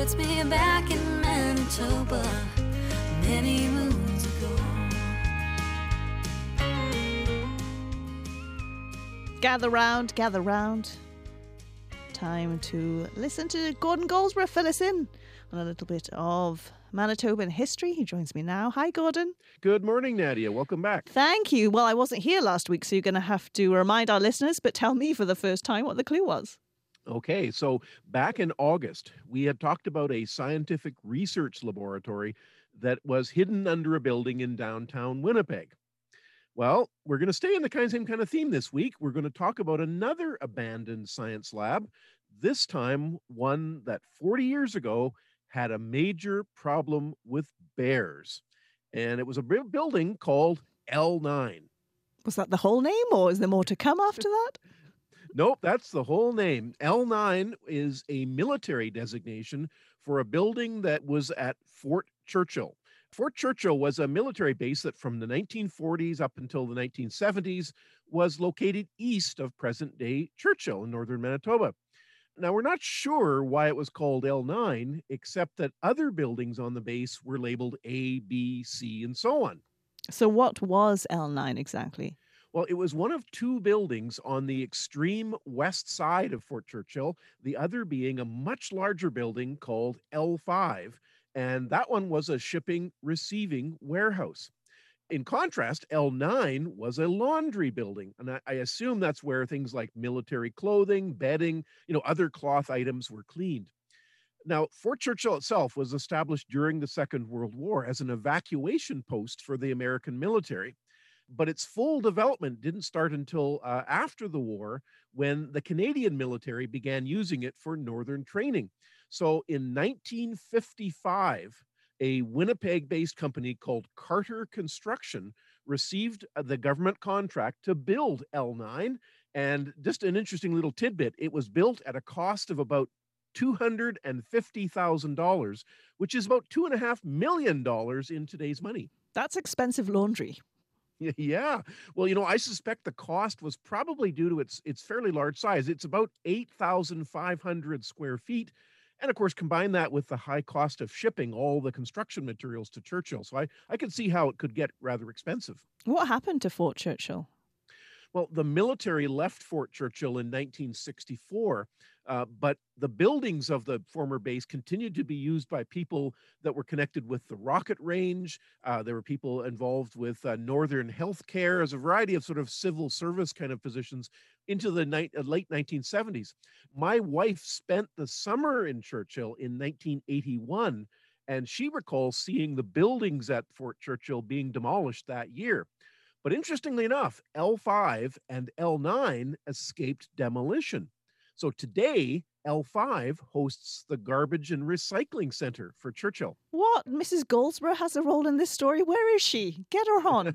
puts me back in Manitoba many moons ago. Gather round, gather round. Time to listen to Gordon Goldsborough fill us in on a little bit of Manitoban history. He joins me now. Hi, Gordon. Good morning, Nadia. Welcome back. Thank you. Well, I wasn't here last week, so you're going to have to remind our listeners, but tell me for the first time what the clue was. Okay, so back in August, we had talked about a scientific research laboratory that was hidden under a building in downtown Winnipeg. Well, we're going to stay in the same kind of theme this week. We're going to talk about another abandoned science lab, this time one that 40 years ago had a major problem with bears. And it was a building called L9. Was that the whole name, or is there more to come after that? Nope, that's the whole name. L9 is a military designation for a building that was at Fort Churchill. Fort Churchill was a military base that from the 1940s up until the 1970s was located east of present-day Churchill in northern Manitoba. Now, we're not sure why it was called L9, except that other buildings on the base were labeled A, B, C, and so on. So what was L9 exactly? Well, it was one of two buildings on the extreme west side of Fort Churchill, the other being a much larger building called L5, and that one was a shipping receiving warehouse. In contrast, L9 was a laundry building, and I assume that's where things like military clothing, bedding, other cloth items were cleaned. Now, Fort Churchill itself was established during the Second World War as an evacuation post for the American military, but its full development didn't start until after the war, when the Canadian military began using it for northern training. So in 1955, a Winnipeg-based company called Carter Construction received the government contract to build L9. And just an interesting little tidbit, it was built at a cost of about $250,000, which is about $2.5 million in today's money. That's expensive laundry. Yeah. Well, I suspect the cost was probably due to its fairly large size. It's about 8,500 square feet. And of course, combine that with the high cost of shipping all the construction materials to Churchill. So I could see how it could get rather expensive. What happened to Fort Churchill? Well, the military left Fort Churchill in 1964, but the buildings of the former base continued to be used by people that were connected with the rocket range. There were people involved with Northern Healthcare, as a variety of sort of civil service kind of positions into the late 1970s. My wife spent the summer in Churchill in 1981, and she recalls seeing the buildings at Fort Churchill being demolished that year. But interestingly enough, L5 and L9 escaped demolition. So today, L5 hosts the Garbage and Recycling Center for Churchill. What? Mrs. Goldsborough has a role in this story? Where is she? Get her on.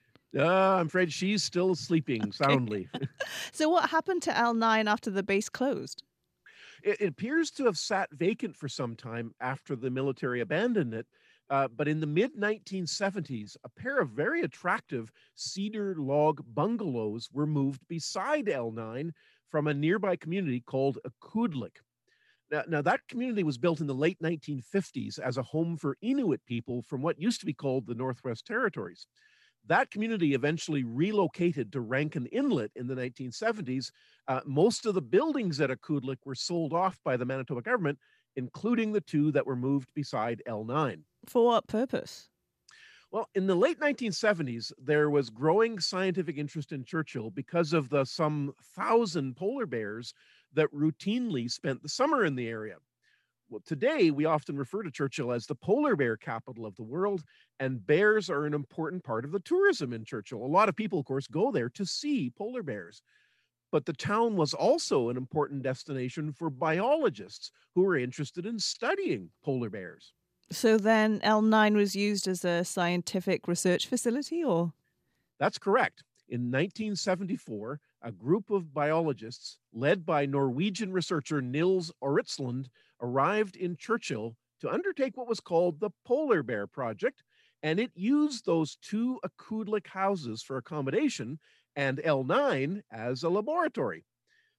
I'm afraid she's still sleeping soundly. So what happened to L9 after the base closed? It appears to have sat vacant for some time after the military abandoned it. But in the mid-1970s, a pair of very attractive cedar log bungalows were moved beside L9 from a nearby community called Akudlik. Now, that community was built in the late 1950s as a home for Inuit people from what used to be called the Northwest Territories. That community eventually relocated to Rankin Inlet in the 1970s. Most of the buildings at Akudlik were sold off by the Manitoba government, including the two that were moved beside L9. For what purpose? Well, in the late 1970s, there was growing scientific interest in Churchill because of the some 1,000 polar bears that routinely spent the summer in the area. Well, today, we often refer to Churchill as the polar bear capital of the world, and bears are an important part of the tourism in Churchill. A lot of people, of course, go there to see polar bears. But the town was also an important destination for biologists who were interested in studying polar bears. So then L9 was used as a scientific research facility, or? That's correct. In 1974, a group of biologists led by Norwegian researcher Nils Oritsland arrived in Churchill to undertake what was called the Polar Bear Project, and it used those two Akudlik houses for accommodation and L9 as a laboratory.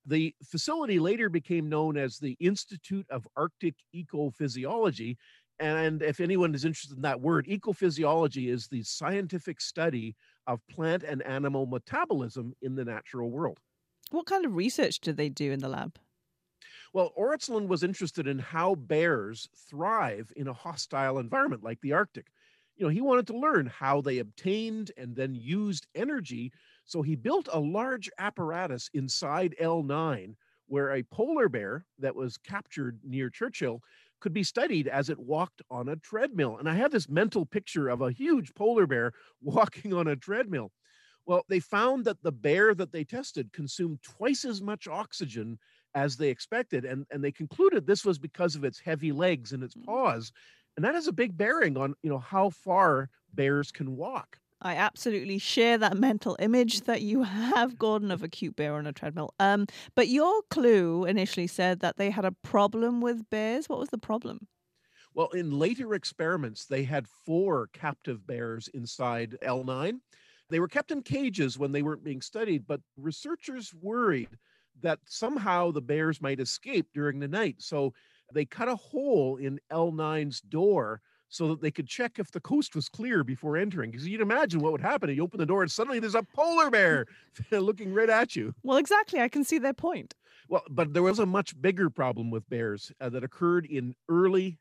The facility later became known as the Institute of Arctic Ecophysiology. And if anyone is interested in that word, ecophysiology is the scientific study of plant and animal metabolism in the natural world. What kind of research did they do in the lab? Well, Ortzland was interested in how bears thrive in a hostile environment like the Arctic. He wanted to learn how they obtained and then used energy. So he built a large apparatus inside L9 where a polar bear that was captured near Churchill could be studied as it walked on a treadmill. And I have this mental picture of a huge polar bear walking on a treadmill. Well, they found that the bear that they tested consumed twice as much oxygen as they expected. And they concluded this was because of its heavy legs and its paws. And that has a big bearing on, how far bears can walk. I absolutely share that mental image that you have, Gordon, of a cute bear on a treadmill. But your clue initially said that they had a problem with bears. What was the problem? Well, in later experiments, they had 4 captive bears inside L9. They were kept in cages when they weren't being studied, but researchers worried that somehow the bears might escape during the night. So they cut a hole in L9's door so that they could check if the coast was clear before entering. Because you'd imagine what would happen. You open the door and suddenly there's a polar bear looking right at you. Well, exactly. I can see their point. Well, but there was a much bigger problem with bears that occurred in early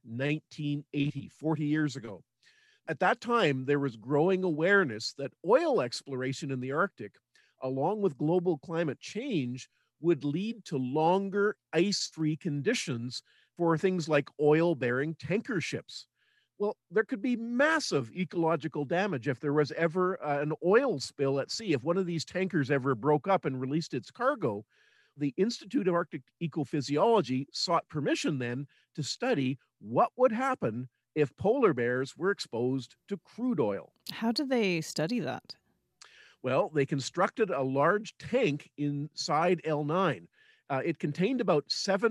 1980, 40 years ago. At that time, there was growing awareness that oil exploration in the Arctic, along with global climate change, would lead to longer ice-free conditions for things like oil-bearing tanker ships. Well, there could be massive ecological damage if there was ever an oil spill at sea. If one of these tankers ever broke up and released its cargo, the Institute of Arctic Ecophysiology sought permission then to study what would happen if polar bears were exposed to crude oil. How did they study that? Well, they constructed a large tank inside L9. It contained about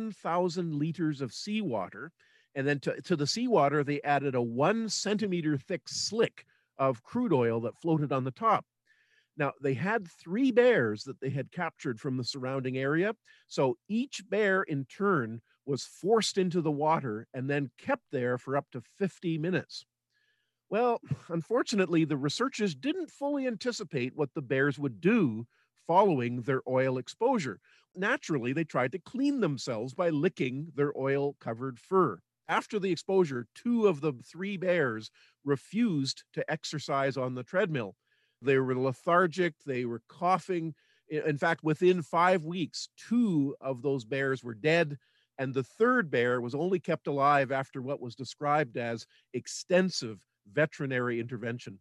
7,000 liters of seawater. And then to the seawater, they added a 1 centimeter thick slick of crude oil that floated on the top. Now, they had 3 bears that they had captured from the surrounding area. So each bear in turn was forced into the water and then kept there for up to 50 minutes. Well, unfortunately, the researchers didn't fully anticipate what the bears would do following their oil exposure. Naturally, they tried to clean themselves by licking their oil-covered fur. After the exposure, 2 of the 3 bears refused to exercise on the treadmill. They were lethargic, they were coughing. In fact, within 5 weeks, 2 of those bears were dead, and the 3rd bear was only kept alive after what was described as extensive veterinary intervention.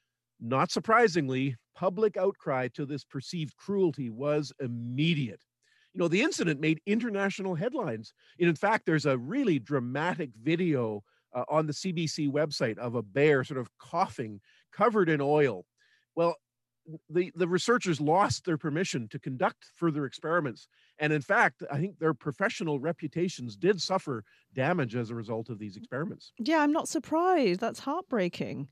Not surprisingly, public outcry to this perceived cruelty was immediate. The incident made international headlines. And in fact, there's a really dramatic video on the CBC website of a bear sort of coughing, covered in oil. Well, the researchers lost their permission to conduct further experiments. And in fact, I think their professional reputations did suffer damage as a result of these experiments. Yeah, I'm not surprised. That's heartbreaking.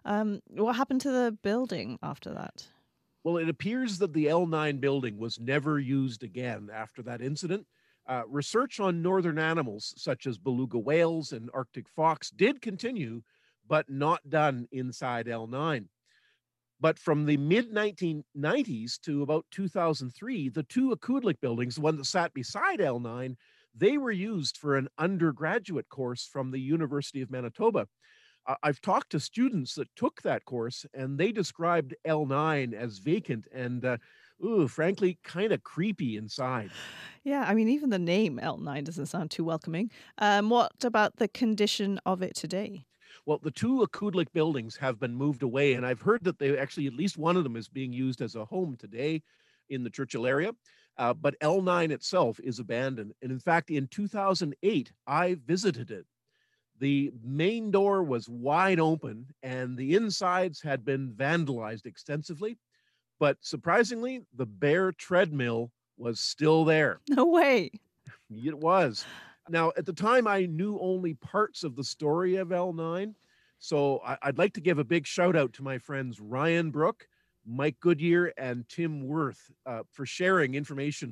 What happened to the building after that? Well, it appears that the L9 building was never used again after that incident. Research on northern animals, such as beluga whales and Arctic fox, did continue, but not done inside L9. But from the mid-1990s to about 2003, the 2 Akudlik buildings, the one that sat beside L9, they were used for an undergraduate course from the University of Manitoba. I've talked to students that took that course, and they described L9 as vacant and, frankly, kind of creepy inside. Yeah, I mean, even the name L9 doesn't sound too welcoming. What about the condition of it today? Well, the 2 Akudlik buildings have been moved away, and I've heard that they actually, at least one of them is being used as a home today in the Churchill area. But L9 itself is abandoned. And in fact, in 2008, I visited it. The main door was wide open, and the insides had been vandalized extensively. But surprisingly, the bear treadmill was still there. No way. It was. Now, at the time, I knew only parts of the story of L9. So I'd like to give a big shout out to my friends Ryan Brook, Mike Goodyear, and Tim Worth for sharing information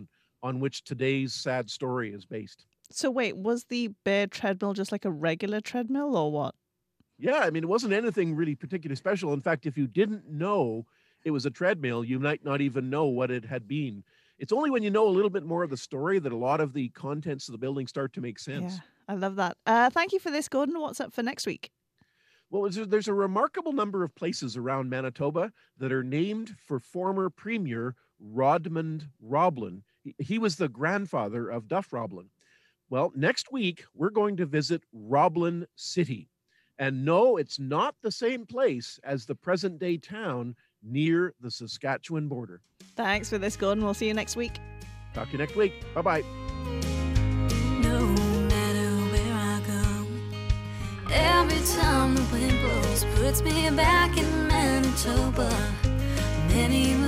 on which today's sad story is based. So wait, was the bear treadmill just like a regular treadmill or what? Yeah, I mean, it wasn't anything really particularly special. In fact, if you didn't know it was a treadmill, you might not even know what it had been. It's only when you know a little bit more of the story that a lot of the contents of the building start to make sense. Yeah, I love that. Thank you for this, Gordon. What's up for next week? Well, there's a remarkable number of places around Manitoba that are named for former Premier Rodmond Roblin. He was the grandfather of Duff Roblin. Well, next week, we're going to visit Roblin City. And no, it's not the same place as the present-day town near the Saskatchewan border. Thanks for this, Gordon. We'll see you next week. Talk to you next week. Bye-bye. No matter where I go, every time the wind blows puts me back in Manitoba. Many